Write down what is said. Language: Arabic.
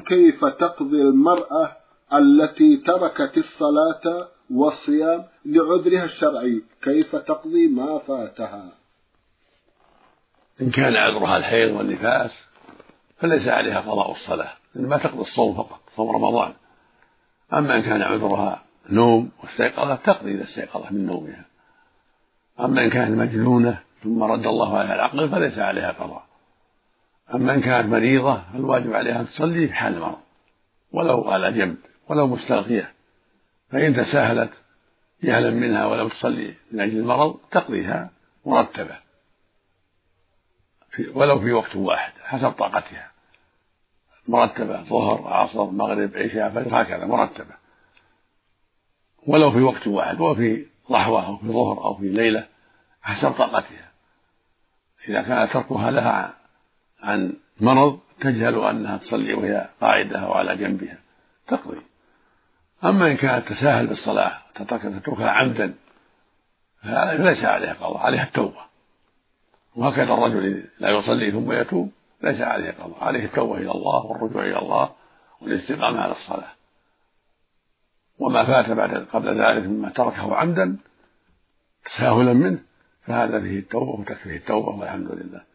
كيف تقضي المرأة التي تركت الصلاة والصيام لعذرها الشرعي؟ كيف تقضي ما فاتها؟ إن كان عذرها الحيض والنفاس فليس عليها قضاء الصلاة، إنما تقضي الصوم فقط، صوم رمضان. أما إن كان عذرها نوم واستيقظت تقضي إذا استيقظت من نومها. أما إن كانت مجنونة ثم رد الله عليها العقل فليس عليها قضاء. أما إن كانت مريضة فالواجب عليها أن تصلي في حال المرض ولو على جنب ولو مستلقية، فإن تساهلت جهلا منها ولم تصلي من أجل المرض تقضيها مرتبة ولو في وقت واحد حسب طاقتها، مرتبة ظهر عصر مغرب عشاء فجر هكذا مرتبة ولو في وقت واحد، وفي ضحوة أو في ظهر أو في ليلة حسب طاقتها. إذا كان تركها لها عن مرض تجهل أنها تصلي وهي قاعدة أو على جنبها تقضي. أما إن كانت تساهل بالصلاة تتركها عمدا فليس عليها قضاء، عليها التوبة. وهكذا الرجل لا يصلي ثم يتوب ليس عليه قضاء، عليه التوبة إلى الله والرجوع إلى الله والاستقامة على الصلاة. وما فات قبل ذلك مما تركه عمدا تساهلا منه فهذا فيه التوبة وتكفيه التوبة والحمد لله.